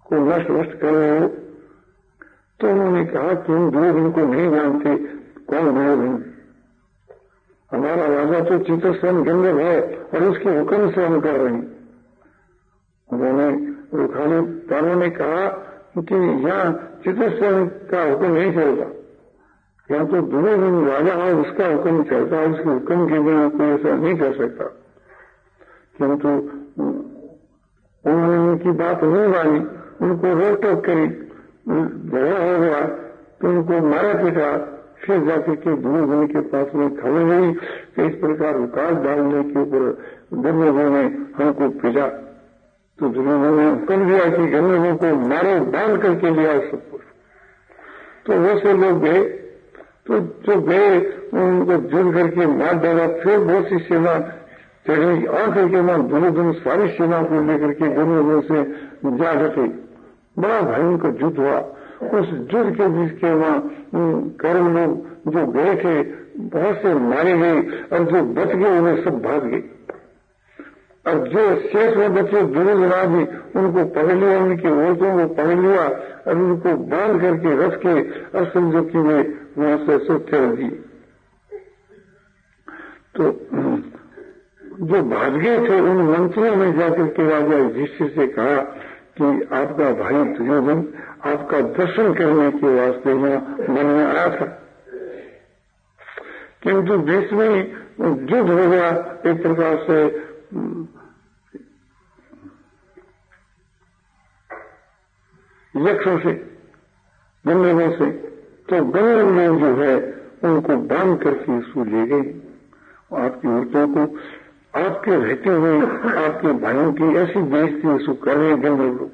को नष्ट वष्ट कर रहे हो। तो उन्होंने कहा कि हम दुर्योधन को नहीं जानते, कौन दुर्योधन? हमारा राजा तो चित्रसेन गंधर्व है और उसके हुक्म से हम कर रहे हैं। उन्होंने रुखाली पारों ने कहा कि यहाँ चित्रसेन का हुक्म नहीं चलता, यहाँ तो दुर्योधन राजा है, उसका हुक्म चलता है, उसके हुक्म के बिना कोई ऐसा नहीं कर सकता। किंतु उन्होंने उनकी बात नहीं मानी, उनको रोक टोक करी, झगड़ा हो गया तो उनको मारा पीटा। फिर जाकर के दुर्योधन के पास में खबर हुई कि इस प्रकार विकास डालने के ऊपर दुर्योधन ने हमको पीटा। तो दुर्योधन ने हुक्म दिया कि गंधर्वों को मारो, बांध करके लिया सब कुछ। तो वो से लोग गए, तो जो गए उनको जुड़ करके मार डाला। फिर बहुत सी सेना चढ़ी और करके वहां दुर्योधन सारी सेना को लेकर के गंधर्वों से जा डटे। बड़ा भयंकर युद्ध हुआ। उस युद्ध के बीच के वहां कौरव लोग जो गए थे बहुत से मारे गए और जो बच गए उन्हें सब भाग गए। और जो शेष में बचे दुर्योधन उनको पकड़ लिया, उनकी औरतों को पकड़ लिया और उनको बांध करके रख के और समझो कि वे वहां से सोते दिए। तो जो भाग गए थे उन मंत्रियों में जाकर के राजा युधिष्ठिर से कहा कि आपका भाई दुर्योधन आपका दर्शन करने के वास्ते यहाँ मन में आया था, किंतु बीच में युद्ध हो गया एक प्रकार से यक्षों से, गंधर्वों से। तो गंधर्व लोग जो है उनको बांध करके इसको ले गए। आपकी औरतों को आपके रहते हुए आपके भाइयों की ऐसी बेइज्जती उसको कर रहे गंधर्व लोग।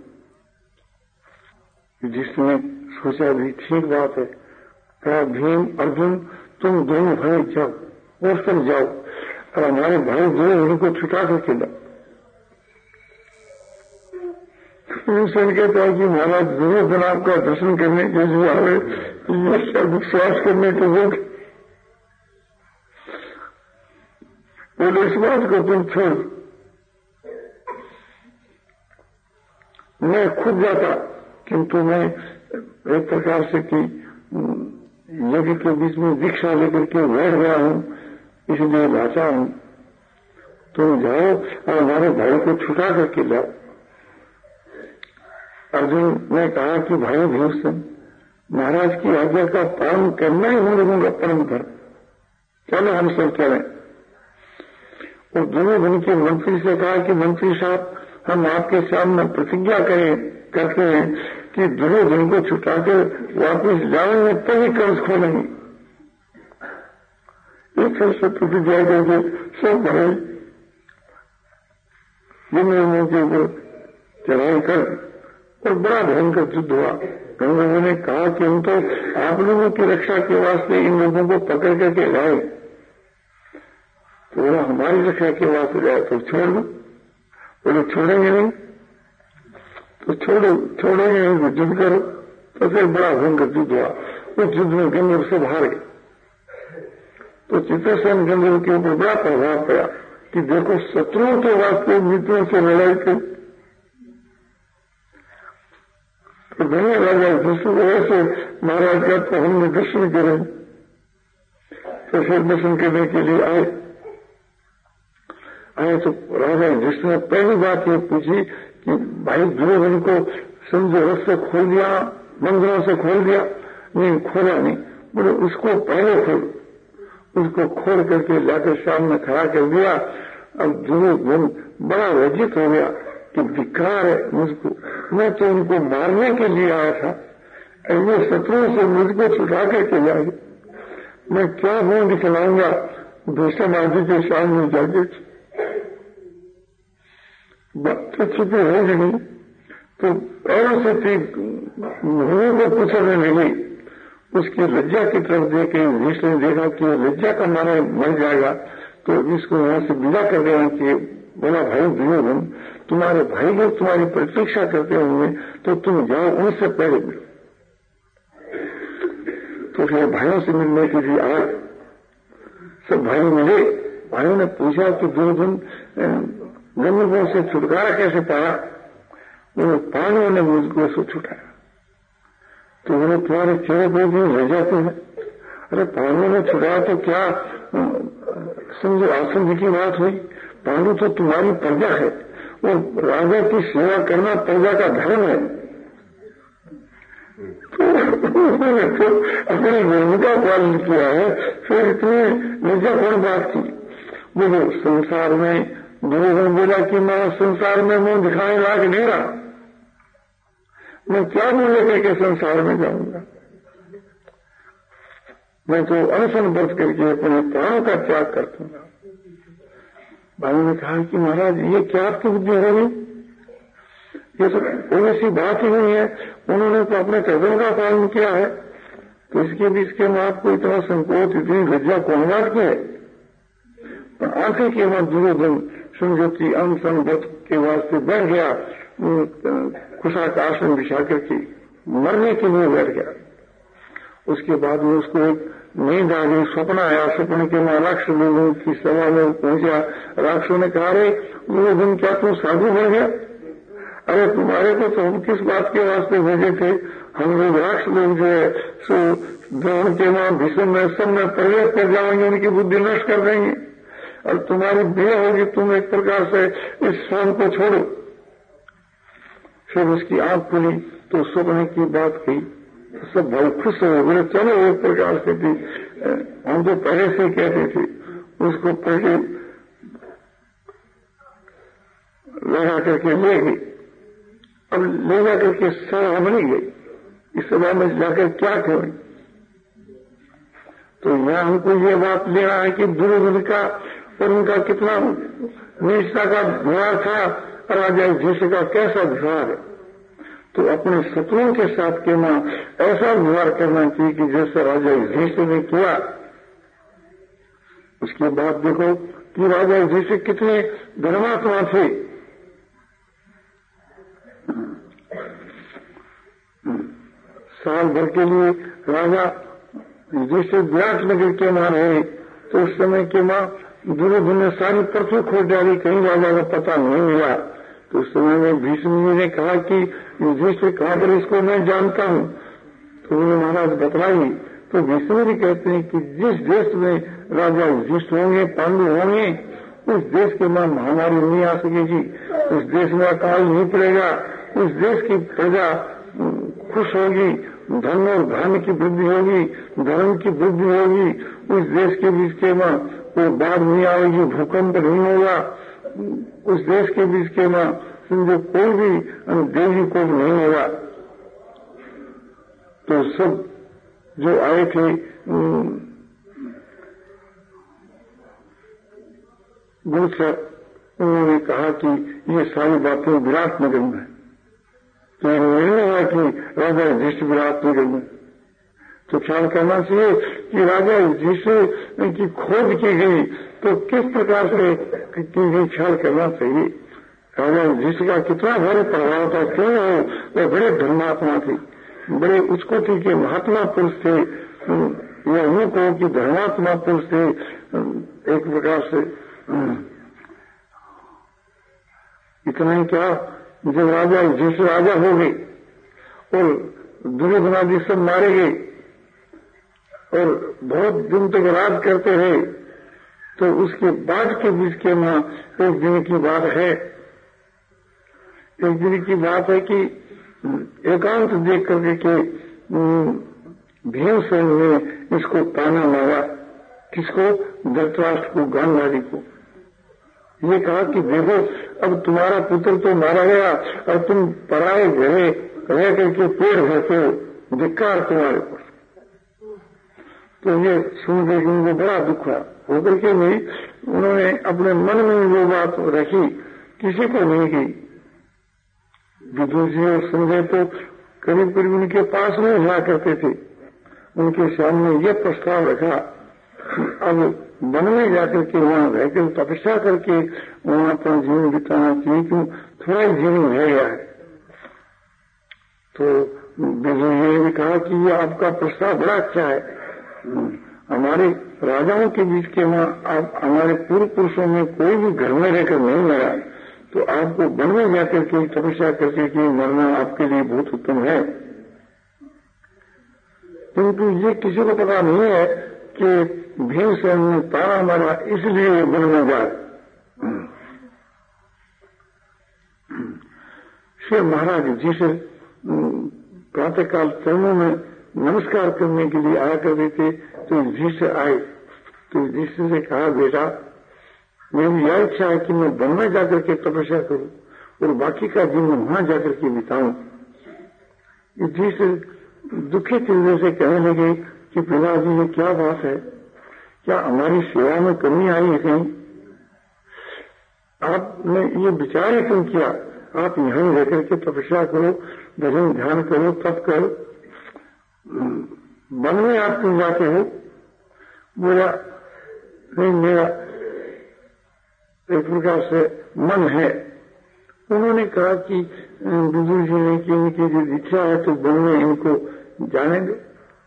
जिसने सोचा भी ठीक बात है, कहा भीम अर्जुन तुम दोनों भाई जाओ, और सब जाओ और हमारे भाई दुर्योधन को छुटा करके लाओ। सुन कहता है कि महाराज दुर्योधन आपका दर्शन करने के लिए आवे, ये विश्वास करने के लोग बोले इस बात को तुम छोड़, मैं खुद जाता, किंतु मैं एक प्रकार से कि यज्ञ के बीच में दीक्षा लेकर के बैठ गया हूं, इसलिए लाचा हूं। तुम जाओ और हमारे भाई को छुटा करके लाओ। अर्जुन ने कहा कि भाई भीमसेन, महाराज की आज्ञा का पालन करना ही हम लोगों का परम धर्म, चलो हम सब चलें। और दुर्योधन के मंत्री से कहा कि मंत्री साहब हम आपके सामने प्रतिज्ञा करते हैं कि दुर्योधन को छुटाकर वापस जाएंगे तभी कर्ज खोलेंगे। एक से प्रतिज्ञा करके सब भाई गंधर्वों के ऊपर चढ़ाई कर और बड़ा भयंकर युद्ध हुआ। गंधर्वों ने कहा कि हम तो आप लोगों की रक्षा के वास्ते इन लोगों को पकड़ करके लाए, तो बोला हमारी रक्षा के वास्ते लाए तो छोड़ दो। बोले छोड़ेंगे नहीं, तो छोड़ेंगे नहीं तो युद्ध करो। तो फिर बड़ा भयंकर युद्ध हुआ। उस युद्ध में गंधर्व सब हार गए। तो चित्रसेन गंधर्व के ऊपर बड़ा प्रभाव पड़ा कि देखो शत्रुओं के वास्ते मित्रों से लड़ाई की। तो धन्य राजा दूसरी वजह से महाराज का तो हमने दर्शन करे। तो फिर दर्शन करने के लिए आए तो राजा जिसने पहली बात ये पूछी कि भाई दुर्योधन को समझो रस से खोल दिया, मंदिरों से खोल दिया? नहीं, खोला नहीं। बोले उसको पहले खोल, उसको खोल करके लाकर सामने खड़ा कर दिया। अब दुर्योधन बड़ा लज्जित हो गया कि धिक्कार है मुझको, मैं तो उनको मारने के लिए आया था, ऐसे शत्रुओं से मुझको छुटा करके जाए, मैं क्या मुंह दिखलाऊंगा भीष्म आदि के सामने जाके। बात तो छुपी होगी नहीं, तो पैरों से मुंह को पूछने लगी। उसकी लज्जा की तरफ देखे भीष्म ने देखा कि लज्जा का मारा मर जाएगा, तो इसको वहां से विदा कर देना चाहिए। बोला भाई दुर्योधन, तुम्हारे भाई लोग तुम्हारी प्रतीक्षा करते होंगे, तो तुम जाओ उनसे पहले मिलो। तो फिर भाइयों से मिलने के लिए आया, सब भाई मिले। भाइयों ने पूछा कि दुर्योधन गंधर्वों से छुटकारा कैसे पाया? वो पांडवों ने मुझको ऐसे छुटाया। तो बोले तुम्हारे चेहरे पर भी रह जाते हैं। अरे पांडवों ने छुटाया तो क्या समझो आश्चर्य की बात हुई। पांडु तो तुम्हारी प्रजा है और राजा की सेवा करना प्रजा का धर्म है। तो अपनी भूमिका पालन किया है, फिर इतनी निजा कौन बात की। बोलो संसार में दुर्योधन बोला कि मैं संसार में मुंह दिखाने लायक नहीं रहा, मैं क्या मुंह लेकर के संसार में जाऊंगा। मैं तो अनशन व्रत करके अपने प्राणों का त्याग कर दूंगा। भाई ने कहा कि महाराज ये क्या आपकी बुद्धि हो गई, ये तो कोई ऐसी बात ही नहीं है, उन्होंने तो अपने कर्तव्य का पालन किया है, तो इसके बीच के में आपको इतना संकोच, इतनी लज्जा कौन बात की है। पर आंखें के बाद दुर्योधन समझौती अनशन व्रत के वास्ते बैठ गया, कुशा का आसन बिछा करके मरने के लिए बैठ गया। उसके बाद में उसको एक नींद आ गई, स्वप्न आया। स्वप्न के मां राक्षस लोगों की सभा में पहुंचा। राक्षसों ने कहा, अरे दुर्योधन क्या तुम साधु बन गया? अरे तुम्हारे को तो हम किस बात के वास्ते भेजे थे, हम लोग राक्षस लोग जो है सो द्रोण के मां भीषण में सब में प्रवेश कर जाएंगे, उनकी बुद्धि नष्ट कर देंगे और तुम्हारी देह होगी, तुम एक प्रकार से इस स्वाम को छोड़ो। फिर उसकी आंख खुली तो स्वप्न की बात कही, सब बहुत खुश हो गए। चलो एक प्रकार से थी, हम तो पहले से कहते थे, उसको पहले लगा करके ले गई। अब ले जाकर के सभा बनी गई, इस सभा में जाकर क्या करें। तो यहाँ हमको ये बात लेना है कि दुर्योधन का और उनका कितना निष्ठा का व्यवहार था, राजा युधिष्ठिर का कैसा व्यवहार है। तो अपने शत्रुओं के साथ के मां ऐसा व्यवहार करना चाहिए कि जैसा राजा युधिष्ठिर ने किया। उसके बाद देखो कि राजा युधिष्ठिर कितने धर्मात्मा थे। साल भर के लिए राजा युधिष्ठिर विराट नगर के मां रहे, तो उस समय के मां दुर्योधन ने सारी पृथ्वी खोज डाली, कहीं राजा का पता नहीं मिला। तो उस समय में भीष्म जी ने कहा कि युधिष्ठिर कहां पर, इसको मैं जानता हूं। तो उन्होंने महाराज बतलाई। तो भीष्म जी कहते हैं कि जिस देश में राजा युधिष्ठिर होंगे, पांडु होंगे, उस देश के मां महामारी नहीं आ सकेगी, उस देश में अकाल नहीं पड़ेगा, उस देश की प्रजा खुश होगी, धन और धान्य की वृद्धि होगी, धर्म की वृद्धि होगी, उस देश के बीच के मां कोई बाढ़ नहीं आएगी, भूकंप नहीं होगा, उस देश के बीच के मां समझो कोई भी देवी को नहीं होगा। तो सब जो आए थे उन्होंने कहा कि ये सारी बातें विराट नगर में है। तो नहीं हुआ कि राजा युधिष्ठिर विराट नगर में, तो ख्याल करना चाहिए कि राजा युधिष्ठिर की खोज की गई तो किस प्रकार से की गई, ख्याल करना चाहिए। राजा युधिष्ठिर का कितना भारी प्रभाव था, क्यों वो बड़े धर्मात्मा थे, बड़े उच्चकोटि के महात्मा पुरुष थे। ये यूं कहो कि धर्मात्मा पुरुष थे एक प्रकार से। इतना ही क्या, जब राजा युधिष्ठिर राजा हो गए और दुर्योधन आदि सब मारे गए और बहुत दिन तक राज करते रहे, तो उसके बाद के बीच के मां एक दिन की बात है, एक दिन की बात है कि एकांत देख करके के भीमसेन ने इसको ताना मारा। किसको? धृतराष्ट्र को, गांधारी को। ये कहा कि देखो अब तुम्हारा पुत्र तो मारा गया और तुम पराए घरे रह करके पेड़ भरते हो, धिक्कार तुम्हारे पर। तो ये सुन के उनको बड़ा दुख हुआ। होकर के भी उन्होंने अपने मन में वो बात रखी, किसी को नहीं की। विदुर जी और संजय तो करीब करीब उनके पास में हुआ करते थे, उनके सामने ये प्रस्ताव रखा अब वन में जाकर के वहां रहकर तपस्या करके वहां अपना जीवन बिताना चाहिए, क्यों थोड़ा ही जीवन रह गया है। तो विदुर जी ने कहा कि ये आपका प्रस्ताव बड़ा अच्छा है, हमारे राजाओं के बीच के वहां आप हमारे पूर्व पुरुषों में कोई भी घर में रहकर नहीं मरा, तो आपको वन में जाकर के तपस्या करके कि मरना आपके लिए बहुत उत्तम है। किंतु ये किसी को पता नहीं है कि भीमसेन ने तारा मारा इसलिए वन में जाए। श्री महाराज जी से प्रातःकाल चरणों में नमस्कार करने के लिए आया करते थे, तो जी से आए तो जी से कहा, बेटा मेरी यह इच्छा है कि मैं वन में जाकर के तपस्या करूं और बाकी का जीवन वहां जाकर के बिताऊं। जी से दुखित हृदय से कहने लगे कि पिताजी ये क्या बात है, क्या हमारी सेवा में कमी आई है कहीं? आपने ये विचार क्यों किया? आप यहां रहकर के तपस्या करो, भजन ध्यान करो, तप करो, वन में आप क्यों जाते हो? बोला नहीं, मेरा एक प्रकार से मन है। उन्होंने कहा कि विदुर जी ने कि इनकी जो इच्छा है तो वन में इनको जाने दो।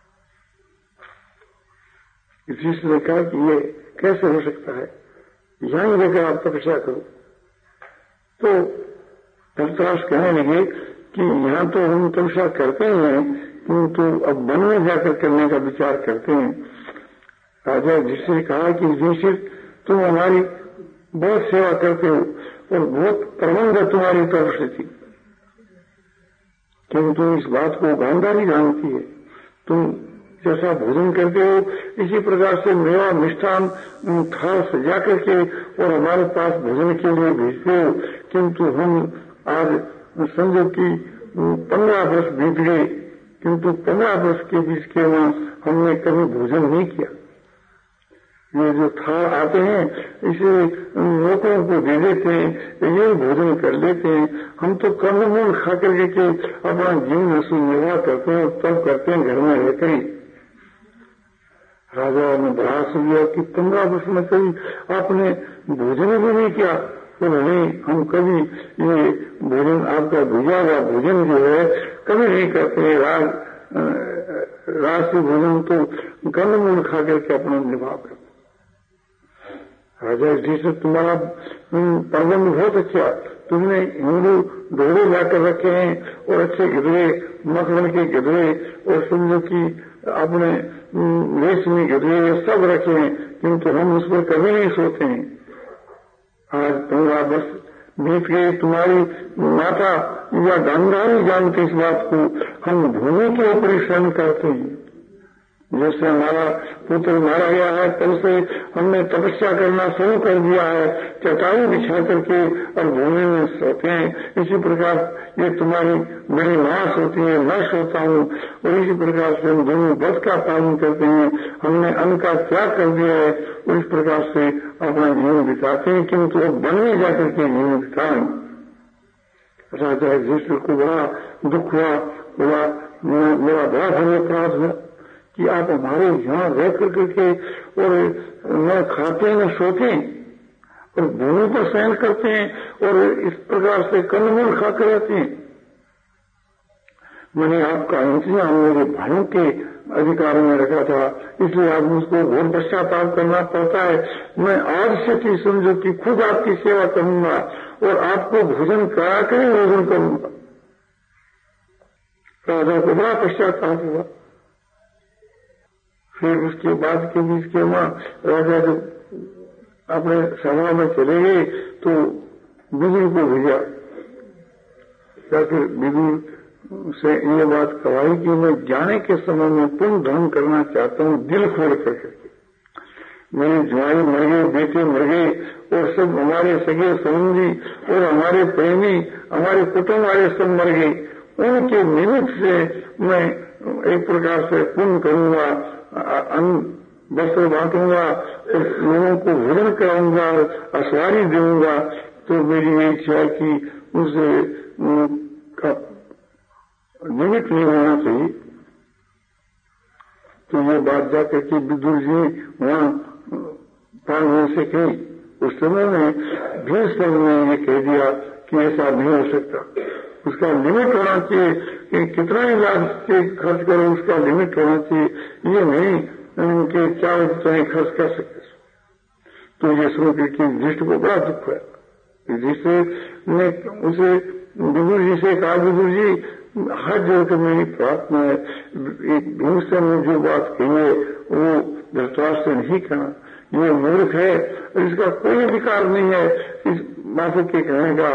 इसी से कहा कि ये कैसे हो सकता है, यहां रहकर आप तपस्या करो। तो धृतराष्ट्र कहने लगे कि यहां तो हम तपस्या करते हैं, किंतु अब वन में जाकर करने का विचार करते हैं। राजा जिससे कहा कि युधिष्ठिर तुम हमारी बहुत सेवा करते हो और बहुत प्रबंध है तुम्हारी तरफ से थी, किंतु इस बात को गांधारी जानती है। तुम जैसा भोजन करते हो इसी प्रकार से मेवा मिष्ठान थाल सजा करके और हमारे पास भोजन के लिए भेजते हो, किंतु हम आज समझो कि 15 वर्ष बीत गए, किंतु 15 वर्ष के बीच के वहां हमने कभी भोजन नहीं किया। ये जो थाल आते हैं इसे लोगों को दे देते हैं, ये भोजन कर लेते हैं। हम तो कंदमूल खा करके अपना जीवन निर्वाह करते हैं, तब करते हैं घर में रहकर ही। राजा ने बड़ा सुनिया कि 15 वर्ष में कभी आपने भोजन भी नहीं किया। तो नहीं, हम कभी ये भोजन आपका भेजा हुआ भोजन जो है कभी नहीं करते। राष्ट्रीय भोजन तो कंदमूल खा करके अपना निर्वाह करते। राजा जी तुम्हारा प्रबंध बहुत अच्छा, तुमने हिंदू ढोले लाकर रखे हैं और अच्छे गिदरे, मखमल के गिदरे और समझो कि अपने रेशमी गिदरे सब रखे हैं, किंतु हम उस पर कभी नहीं सोते हैं। आज 15 वर्ष बीत गए, तुम्हारी माता या गांधारी जानते इस बात को, हम भूमि के ऊपर ही शरण करते हैं। जैसे हमारा पुत्र मारा गया है तब से हमने तपस्या करना शुरू कर दिया है, चटाई बिछा करके और भूमि में सोते हैं। इसी प्रकार ये तुम्हारी मेरी मां सोती है, मैं सोता हूँ, और इसी प्रकार से हम दोनों व्रत का पालन करते हैं। हमने अन्न का त्याग कर दिया है और इस प्रकार से अपना जीवन बिताते हैं, किंतु अब वन में जाकर के जीवन बिताएं। राजा युधिष्ठिर को बड़ा दुख हुआ, बोला मेरा बड़ा भव्य अपराध है कि आप हमारे यहाँ रह करके और न खाते न सोते और भूमि पर शयन करते हैं और इस प्रकार से कंदमूल खाकर रहते हैं। मैंने आपका इंतजाम मेरे भाइयों के अधिकार में रखा था, इसलिए आप मुझको घोर पश्चाताप करना पड़ता है। मैं आज से समझो कि खुद आपकी सेवा करूंगा और आपको भोजन करा कर ही भोजन करूंगा। राजा को बड़ा पश्चाताप हुआ। फिर उसके बाद के बीच के वहां राजा जब अपने सभा में चले गए तो विदुर को भेजा, या फिर विदुर से ये बात कहवाई कि मैं जाने के समय में पुण्य धर्म करना चाहता हूँ, दिल खोल करके। मेरे ज्वाई मर गए, बेटे मर गए और सब हमारे सगे संबंधी और हमारे प्रेमी, हमारे कुटुंब वाले सब मर गए। उनके निमित्त से मैं एक प्रकार से पुण्य करूंगा, अन्न वस्त्र बांटूंगा, लोगों को भोजन कराऊंगा, असवारी दूंगा। तो मेरी ये इच्छा कि उसे निमित्त नहीं होना चाहिए। तो ये बात जाकर के विदुर जी वहां पांडवों से कही। उस समय में भीष्म ने ये कह दिया कि ऐसा नहीं हो सकता, उसका लिमिट होना चाहिए कि कितना ही लाख खर्च करो, उसका लिमिट होना चाहिए। ये नहीं कि चाहे तो खर्च कर सकते। तो ये सुन के दृष्टि को बड़ा दुख है। युधिष्ठिर ने उसे विदुर जी से कहा, विदुर जी हाथ जोड़कर मेरी प्रार्थना है, भीमसेन ने जो बात कही है वो धृतराष्ट्र से नहीं कहना, ये मूर्ख है और इसका कोई अधिकार नहीं है इस माफी के कहने का,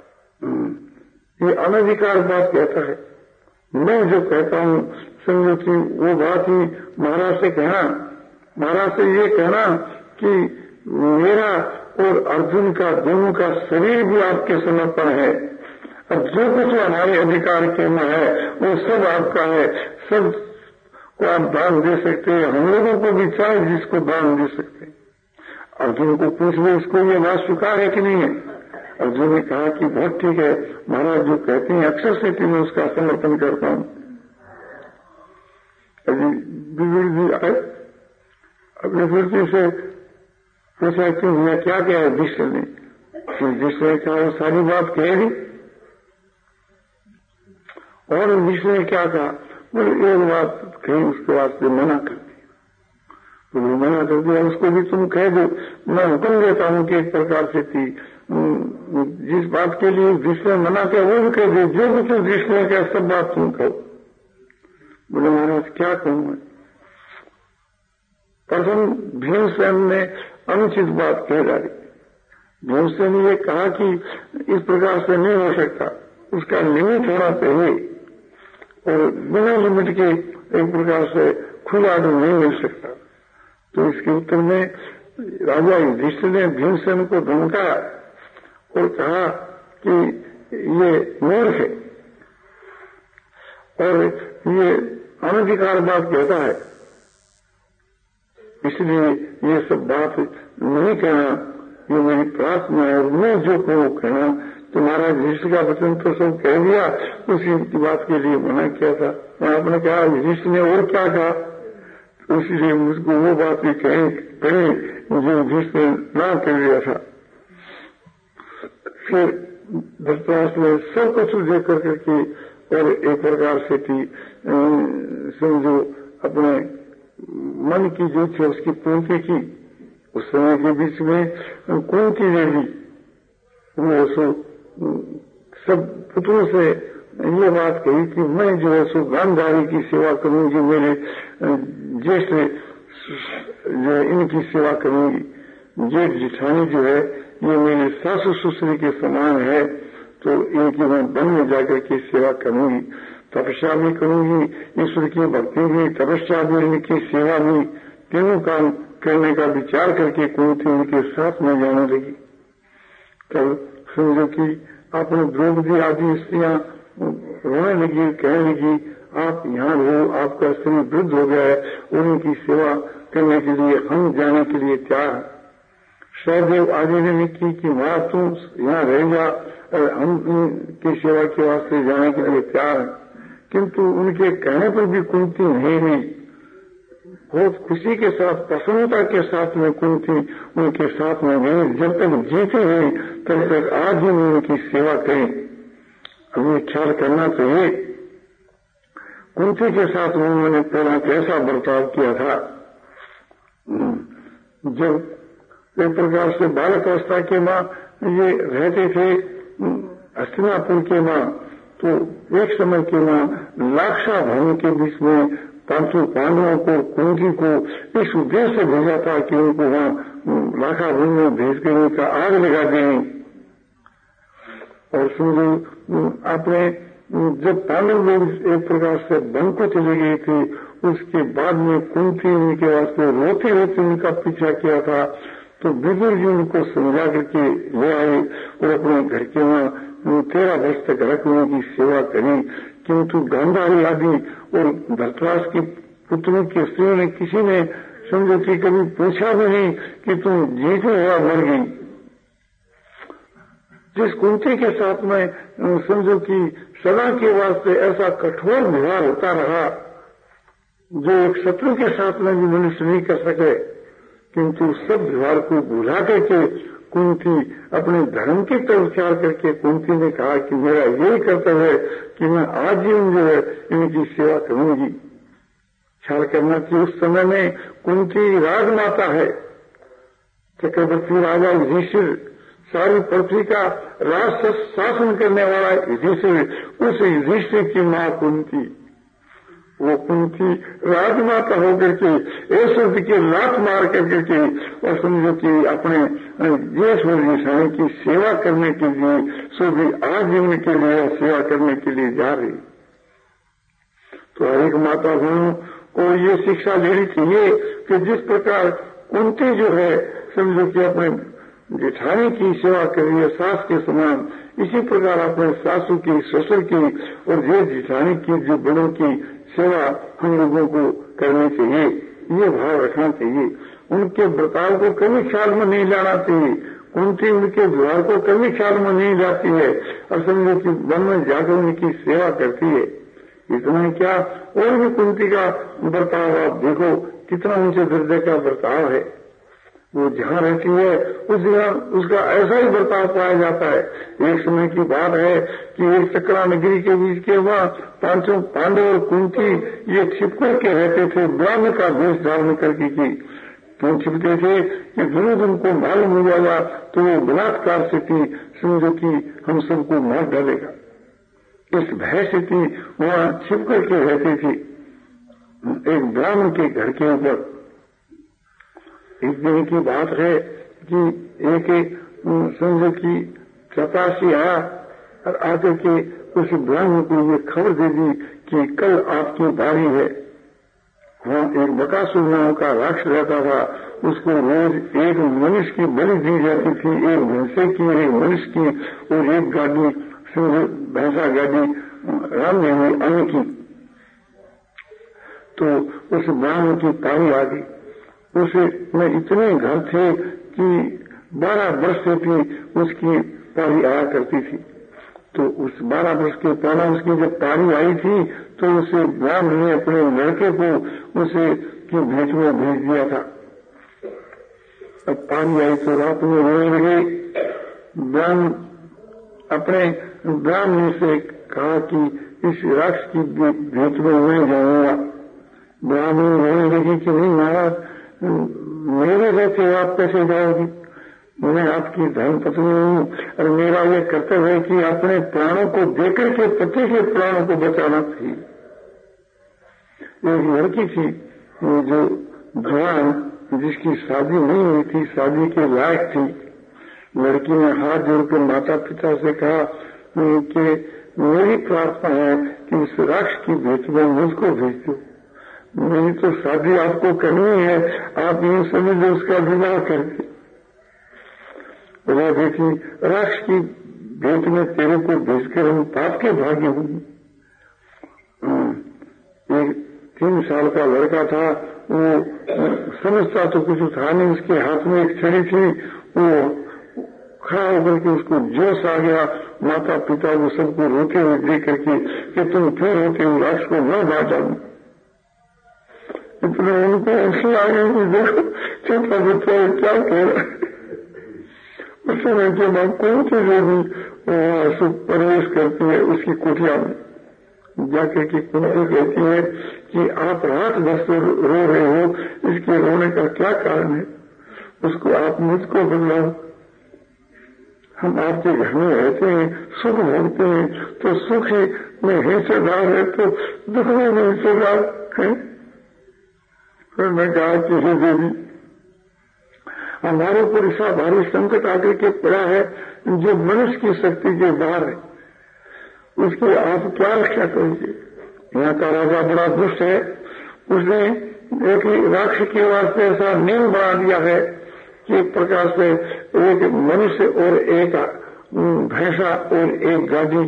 ये अनधिकार बात कहता है। मैं जो कहता हूं समझो कि वो बात ही महाराज से कहना, महाराज से ये कहना कि मेरा और अर्जुन का दोनों का शरीर भी आपके समर्पण है, और जो कुछ हमारे अधिकार के में है वो सब आपका है, सब को आप दान दे सकते हैं, हम लोगों को भी चाहे जिसको दान दे सकते हैं। अर्जुन को पूछ लो इसको ये बात स्वीकार है कि नहीं है। अर्जुन ने कहा कि बहुत ठीक है महाराज, जो कहते हैं अक्षर से मैं उसका समर्थन करता हूं। विदुर जी आए, अपने वृत्ति से पूछा कि मैं क्या कहा युधिष्ठिर ने, युधिष्ठिर ने कहा वो सारी बात कह दी, और युधिष्ठिर ने क्या कहा, बोले एक बात कही उसके वास्ते मना कर दिया, तो मना कर दिया, उसको भी तुम कह दो, मैं हुक्म देता हूं कि एक प्रकार से थी जिस बात के लिए युधिष्ठिर मना किया वो भी कह दो, जो कुछ युधिष्ठिर ने कहा सब बात तुम कहो। बोले महाराज क्या कहूं मैं। प्रथम भीमसेन ने अनुचित बात कह डाली। भीमसेन ने ये कहा कि इस प्रकार से नहीं हो सकता, उसका लिमिट होना चाहिए, और बिना लिमिट के एक प्रकार से खुला तो नहीं मिल सकता। तो इसके उत्तर में राजा युधिष्ठिर ने भीमसेन को धमकाया और कहा कि ये मूर्ख है और ये अनधिकार बात कहता है, इसलिए ये सब बात नहीं कहना, ये मेरी प्रार्थना है, और मैं जो कहूँ कहना। तो महाराज युधिष्ठिर का वचन तो सब कह दिया, उसी बात के लिए मना किया था। आपने कहा युधिष्ठिर ने और क्या कहा, तो इसलिए मुझको वो बात भी कही जो युधिष्ठिर ना कर दिया था। फिर धृतराष्ट्र ने सब कुछ देख करके और एक प्रकार से थी समझो अपने मन की जो थी उसकी पूर्ति की। उस समय के बीच में कुंती देवी वो सब पुत्रों से ये बात कही कि मैं जो है सो गांधारी की सेवा करूंगी, मेरे ज्येष्ठ जो इनकी सेवा करूंगी, जेठ जेठानी जो है ये मेरे सासु ससुर के समान है, तो इनकी मैं वन में जाकर के सेवा करूंगी, तपस्या भी करूंगी, ईश्वर की भक्ति भी, तपस्या भी, इनकी सेवा भी, तीनों काम करने का विचार करके कुंती उनके साथ में जाने लगी। तब समझो कि आपने द्रौपदी आदि स्त्रियां रोने लगी, कहने लगी आप यहाँ रहो, आपका शरीर वृद्ध हो गया है, उनकी सेवा करने के लिए हम जाने के लिए तैयार। सहदेव आदि ने की कि वहां तुम यहाँ रहेगा, हम की सेवा के वास्ते जाने के लिए तैयार है, किंतु उनके कहने पर भी कुंती नहीं हुई। बहुत खुशी के साथ, प्रसन्नता के साथ में कुंती उनके साथ में गई। जब तक जीती हुई तब तक आज ही उनकी सेवा करें। हमें ख्याल करना चाहिए कुंती के साथ उन्होंने पहला कैसा बर्ताव किया था। जब एक प्रकार से बालक अवस्था के मां ये रहते थे हस्तिनापुर के मां, तो एक समय के मां लाक्षा भवन के बीच में पांचों पांडवों को कुंती को इस उद्देश्य से भेजा था कि उनको वहां लाखा भवन में भेज कर उनका आग लगा दें। और समझो आपने जब पांडव लोग एक प्रकार से वन को चले गए थे, उसके बाद में कुंती उनके वास्ते रोते रोते उनका पीछा किया था, तो विदुर जी उनको समझा करके ले आए और अपने घर के वहां 13 वर्ष तक रखने की सेवा करी। किंतु गांधारी आदि और धृतराष्ट्र के पुत्रों की स्त्रियों ने किसी ने समझो कि कभी पूछा भी नहीं कि तुम जीते हुआ मर गई। जिस कुंती के साथ में समझो कि सदा के वास्ते ऐसा कठोर व्यवहार होता रहा जो एक शत्रु के साथ में भी मनुष्य नहीं कर सके, किंतु सब व्यवहार को भुला करके कुंती अपने धर्म की तरफ ख्याल करके कुंती ने कहा कि मेरा यही कर्तव्य है कि मैं आजीवन जो है इनकी सेवा करूंगी। ख्याल करना कि उस समय में कुंती राजमाता है, चक्रवर्ती राजा युधिष्ठिर सारी पृथ्वी का राज शासन करने वाला युधिष्ठिर, उस युधिष्ठिर की मां कुंती, वो कुंती राजमाता होकर के ऐश्वर्य की लात मार करके और समझो कि अपने देश और निशानी की सेवा करने के लिए, सभी आजीवन के लिए सेवा करने के लिए जा रही। तो हर एक माता बहनों को ये शिक्षा लेनी चाहिए कि जिस प्रकार कुंती जो है समझो कि अपने जेठानी की सेवा कर रही है सास के समान, इसी प्रकार अपने सासू की, ससुर की और जेठ जेठानी की, जो बड़ों की सेवा हम लोगों को करनी चाहिए। ये भाव रखना चाहिए। उनके बर्ताव को कभी ख्याल में नहीं लाना चाहिए। कुंती उनके व्यवहार को कभी ख्याल में नहीं लाती है और समझो कि वन में जाकर उनकी सेवा करती है। इतना ही क्या, और भी कुंती का बर्ताव आप देखो, कितना ऊंचे दर्जे का बर्ताव है। वो जहां रहती है उस जगह उसका ऐसा ही बर्ताव पाया जाता है। एक समय की बात है कि एक चक्रा नगरी के बीच के वहां पांचों पांडव और कुंती ये छिपकर के रहते थे, ब्राह्मण का वेश धारण करके की। क्यों छिपते थे कि जरूर उनको मालूम हो जाएगा तो वो बलात्कार से थी, समझो कि हम सबको मार डालेगा, इस भय से थी वहां छिपकर के रहती थी एक ब्राह्मण के घर के ऊपर। एक दिन की बात है कि एक समझो कि चपरासी आया और आकर के उस ब्राह्मण को ये खबर दे दी कि कल आपकी बारी है। वहां एक बकासुर नाम का राक्षस रहता था, उसको रोज एक मनुष्य की बलि दी जाती थी, एक भैंसे की, एक मनुष्य की और एक गाड़ी भैंसा गाड़ी राम ने हुई अन्न की। तो उस ब्राह्मण की पारी आ गई। उसमें इतने घर थे कि 12 वर्ष से भी उसकी पारी आया करती थी। तो उस 12 वर्ष के पहला उसकी जब पारी आई थी तो उसे ब्राह्मण ने अपने लड़के को उसे की भेंट में भेज दिया था। अब पारी आई तो रात में रोने लगे। ब्राह्मण अपने ब्राह्मण से कहा कि इस राक्षस की भेंट में मैं जाऊंगा। ब्राह्मण रोने लगी कि नहीं महाराज, मेरे रहते आप कैसे जाओगी? मैं आपकी धर्म पत्नी हूँ और मेरा ये कर्तव्य है कि अपने प्राणों को देकर के पति के प्राणों को बचाना चाहिए। एक लड़की थी जो जवान, जिसकी शादी नहीं हुई थी, शादी के लायक थी। लड़की ने हाथ जोड़कर माता पिता से कहा कि मेरी प्रार्थना है कि उस राक्षस की भेंट में मुझको भेज दो। नहीं तो शादी आपको करनी है, आप यूं समझ लो उसका विवाह करके। बोला बेटी, राक्षस की भेंट में तेरे को भेजकर हम पाप के भागी होंगे। एक 3 साल का लड़का था, वो समझता तो कुछ था नहीं, उसके हाथ में एक छड़ी थी, वो खड़ा होकर के उसको जोश आ गया। माता पिता वो सबको रोते हुए देख करके कि तुम क्यों रोते हो, राक्षस को न मार डालो। इतने उनको ऐसे आ गए कि देखो छोटा बच्चा क्या कह रहा है। उस समय जब आप कौन सी जो भी प्रवेश करती है उसकी कुटिया में जाकर के कुंती कहती है कि आप रात भर से रो रहे हो, इसके रोने का क्या कारण है? उसको आप मुझको बदलाओ। हम आपके घर में रहते हैं, सुख भोगते हैं, तो सुख में हिस्सेदार है तो दुख में हिस्सेदार है। फिर मैं कहा कि हे देवी, हमारे ऊपर ऐसा भारी संकट आकर के पड़ा है जो मनुष्य की शक्ति के बाहर है, उसकी आप क्या रक्षा करेंगे? यहाँ का राजा बड़ा दुष्ट है, उसने एक राक्षस के वास्ते ऐसा नियम बना दिया है कि एक प्रकार से एक मनुष्य और एक भैंसा और एक गाड़ी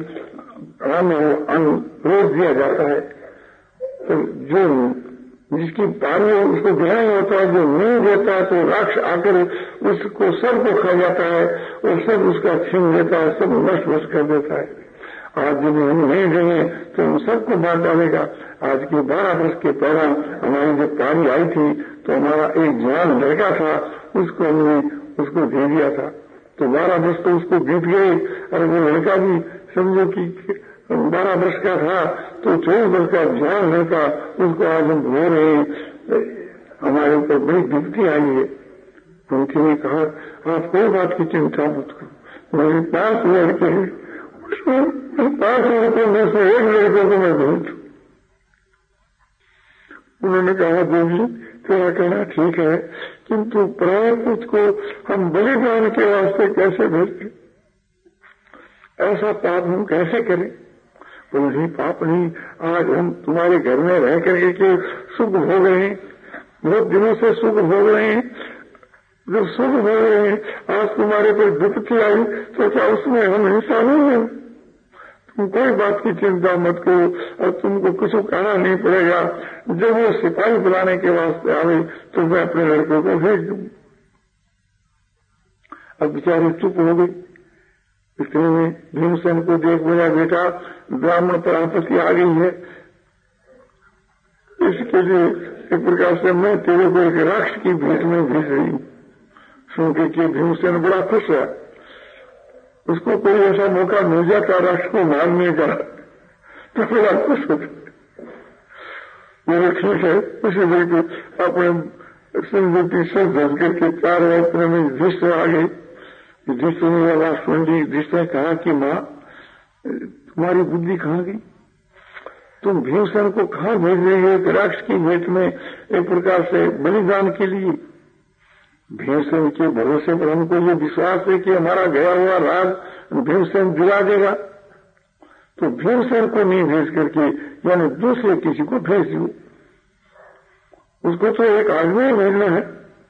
रोज दिया जाता है। तो जो जिसकी पानी है उसको देना ही होता है, जो नहीं देता है तो राक्षस आकर उसको सबको खा जाता है और सब उसका छीन लेता है, सब नष्ट भ्रष्ट कर देता है। आज जब हम नहीं देंगे तो हम सबको मार डालेगा। आज के 12 वर्ष के पहला हमारी जब पानी आई थी तो हमारा एक जवान लड़का था, उसको हमने उसको दे दिया था। तो 12 वर्ष तो उसको बीत गए और वो लड़का भी समझो कि 12 वर्ष का था तो 24 वर्ष का जवान लड़का, उसको आज हम रो रहे हैं। हमारे ऊपर बड़ी विपत्ति आई है। कुंती ने कहा, आप कोई बात की चिंता मत करो, मेरे 5 लड़के हैं, उसमें 5 लड़कों में से 1 लड़के को मैं भेज दूं। उन्होंने कहा देवी तेरा कहना ठीक है, किंतु प्रायपुत्र को हम बलिदान के वास्ते कैसे भेजें? ऐसा पाप हम कैसे करें? बोले नहीं, पाप नहीं, आज हम तुम्हारे घर में रह करके के सुख भोग रहे हैं, बहुत दिनों से सुख भोग रहे हैं। जब सुख भोग रहे हैं, आज तुम्हारे पर विपत्ति आई तो क्या उसमें हम हिस्सा नहीं है? तुम कोई बात की चिंता मत करो और तुमको कुछ कहना नहीं पड़ेगा। जब वो सिपाही बुलाने के वास्ते आवे तो मैं अपने लड़कों को भेज दूँ। अब बेचारे चुप हो गई। इतने में भीमसेन को देख बोला, बेटा ब्राह्मण पर आपत्ति आ गई है, इसके लिए एक प्रकार से मैं तेरे को एक राक्षस की भेंट में भेज रही हूँ। सुनकर कि भीमसेन बड़ा खुश है, उसको कोई ऐसा मौका मिल जाता राष्ट्र को मारने का तो बड़ा खुश होता। मेरे ठीक है, उसी बिल्कुल अपने सिंधु से धस करके 4 वर्ष में युधिष्ठिर आ गई। युधिष्ठिर ने यह बात सुन ली। युधिष्ठिर ने कहा कि माँ तुम्हारी बुद्धि कहाँ गई? तुम भीमसेन को कहाँ भेज रही हो? राक्षस की भेंट में एक प्रकार से बलिदान के लिए। भीमसेन के भरोसे पर हमको ये विश्वास है कि हमारा गया हुआ राज भीमसेन दिला देगा, तो भीमसेन को नहीं भेज करके यानी दूसरे किसी को भेज दो। उसको तो एक आदमी भेजना है।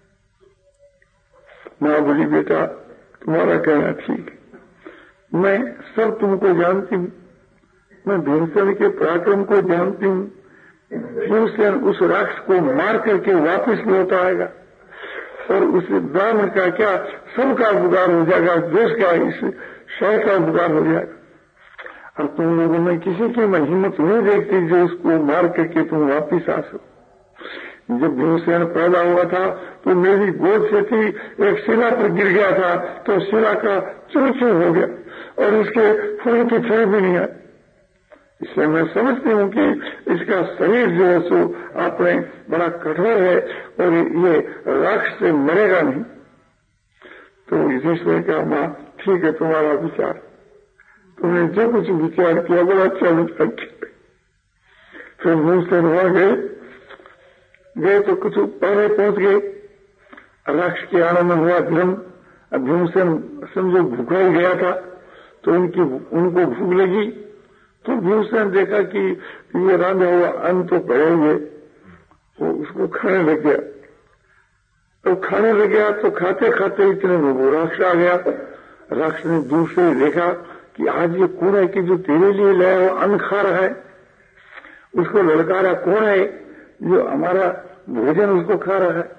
माँ बोली, बेटा तुम्हारा कहना ठीक है, मैं सब तुमको जानती हूँ, मैं भीमसेन के पराक्रम को जानती हूँ। भीमसेन उस राक्षस को मार करके वापस लौट आएगा और उस ब्राह्मण का क्या सबका उपकार हो जाएगा, देश का इस शहर का उपकार हो जाएगा। अब तुम लोगों में किसी की मैं हिम्मत नहीं देखती जो उसको मार करके तुम वापिस आ सको। जब भीमसेन पैदा हुआ था तो मेरी गोद से थी, एक शिला पर गिर गया था तो शिला का चूर-चूर हो गया और उसके फूल की छड़ी भी नहीं आई। इसलिए मैं समझती हूँ कि इसका शरीर जो है सो अपने बड़ा कठोर है और ये राक्षस से मरेगा नहीं। तो युधिष्ठिर का माँ ठीक है, तुम्हारा विचार, तुमने जो कुछ विचार किया बड़ा अच्छा विचार किया। फिर भीमसेन वहां गए तो कुछ पहले पहुंच गए। राक्षस के आने में हुआ धर्म। भीमसेन समझो भूखा ही गया था तो उनको भूख लगी तो भीमसेन देखा कि ये रांधा हुआ अन्न तो पड़े हुए, वो उसको खाने लग गया। तो खाने लग गया तो खाते खाते इतने में वो राक्षस आ गया। राक्षस ने दूर से देखा कि आज ये कौन है कि जो तेरे लिए लाया हुआ अन्न खा रहा है। उसको ललकारा, कौन है जो हमारा भोजन उसको खा रहा है?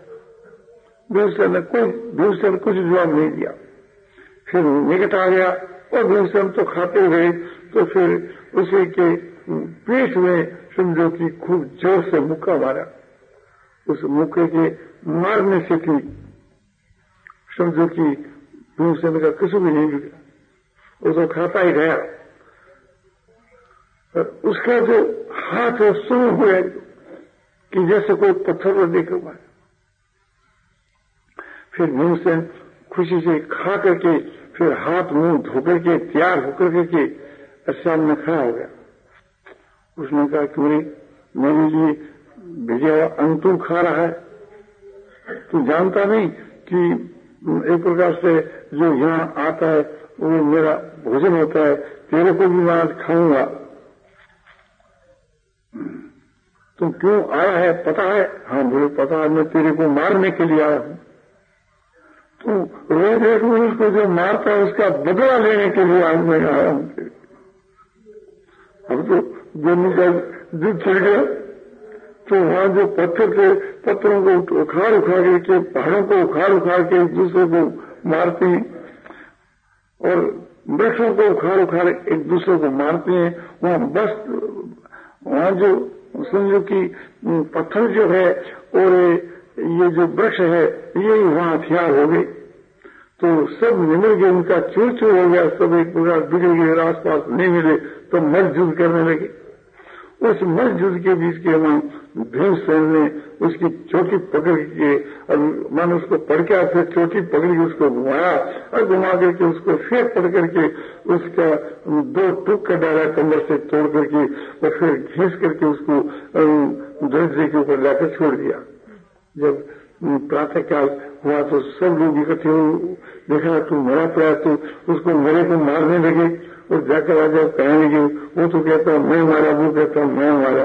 भीमसेन कुछ जवाब नहीं दिया। फिर निकट आ गया और भीमसेन तो खाते गए तो फिर उसी के पेट में समझो कि खूब जोर से मुक्का मारा। उस मुक्के के मारने से भी समझो कि भीमसेन का कुछ भी नहीं बिगड़ा, वो तो खाता ही गया। उसका जो हाथ है सुन हो गया कि जैसे कोई पत्थर पर देखा हुआ है। फिर भीमसेन खुशी से खा करके फिर हाथ मुंह धो करके तैयार होकर के सामने खड़ा हो गया। उसने कहा कि मेरे लिए भेजा हुआ अन्न तू खा रहा है, तू जानता नहीं कि एक प्रकार से जो यहाँ आता है वो मेरा भोजन होता है, तेरे को भी मैं आज खाऊंगा। तुम क्यों आया है पता है? हाँ बोले पता है, मैं तेरे को मारने के लिए आया हूँ। तो रोज एक उसको जो मारता है उसका बदला लेने के लिए आज मैं आया हूँ। अब तो दोनों का दूध चढ़ गया तो वहां जो पत्थरों को उखाड़ के पहाड़ों को उखाड़ के एक दूसरे को मारते हैं और वृक्षों को उखाड़ एक दूसरे को मारते हैं। वहां जो समझो कि पत्थर जो है और ये जो वृक्ष है ये वहां हथियार हो गए तो सब निमर गए, उनका चूर हो गया, सब एक प्रकार बिगड़ गए, आस पास नहीं मिले तो मर युद्ध करने लगे। उस मस्त युद्ध के बीच के वहां भीमसेन ने उसकी चोटी पकड़ के और मानो उसको पड़ के फिर चोटी पकड़ के उसको घुमाया और घुमा करके उसको फिर पड़ करके उसका 2 टुकड़ा डाला कमर से तोड़ करके और फिर घींच करके उसको दरवाजे के ऊपर लाकर छोड़ दिया। जब प्रातः काल हुआ तो सब लोग इकट्ठे देखा तू मरा पड़ा, तो उसको मेरे को मारने लगे और जाकर राजा कहने लगे, वो तो कहता मैं मारा, वो कहता मैं मारा।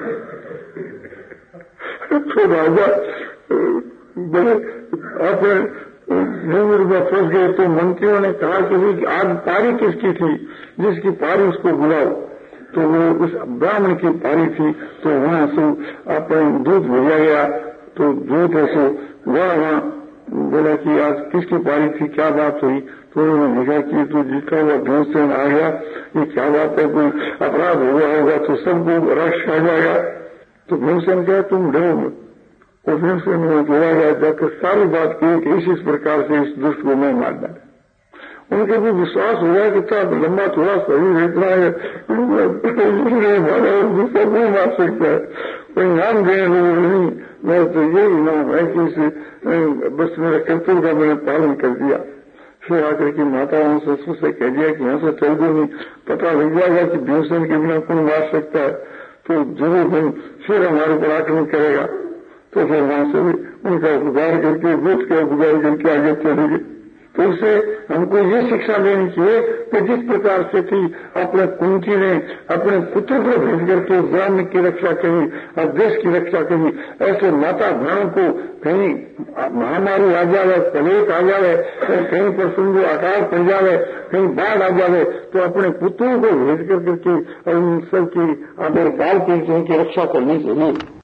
तो राजा बड़े अपने फंस गए। तो मंत्रियों ने कहा कि आज पारी किसकी थी, जिसकी पारी उसको बुलाओ। तो वो उस ब्राह्मण की पारी थी, तो वहां से अपने दूध भेजा गया। तो दूध ऐसे वहां बोला कि आज किसकी पारी थी, क्या बात हुई। तो उन्होंने देखा कि तो जीता हुआ भीमसेन आ गया, ये क्या बात है, कोई अपराध हुआ होगा तो सबको रश आ जाएगा। तो भीमसेन कहा तुम डरो मत। और भीमसेन ने बोला गया जाकर सारी बात की कि इस प्रकार से इस दुष्ट को मैं मार डाला। उनके भी विश्वास हुआ कि इतना लंबा थोड़ा शरीर इतना है, नहीं मारा और दूसरा नहीं मार सकता है। कोई नाम देने लोग नहीं, मैं तो यही नाम है कि बस मेरे कर्तव्य का मैंने पालन कर दिया। फिर आकर की माताओं से उससे कह दिया कि यहाँ से चल दो, नहीं पता लग जाएगा कि भीमसेन के बिना कौन मार सकता है, तो जरूर फिर हमारे ऊपर आक्रमण करेगा। तो फिर वहां से भी उनका गुजार करके बूथ का गुजार करके आगे चलेंगे। तो उससे हमको ये शिक्षा देनी चाहिए कि जिस प्रकार से थी अपने कुंती ने अपने पुत्र को भेज करके ब्राह्मण की रक्षा करी और देश की रक्षा करी, ऐसे माता बहनों को कहीं महामारी आ जाए, कलेश आ जाए, कहीं पर सुंदर आकार पड़ जाए, कहीं बाढ़ आ जाए, तो अपने पुत्रों को भेज करके और उन सब की आदर पाल की रक्षा करनी चाहिए।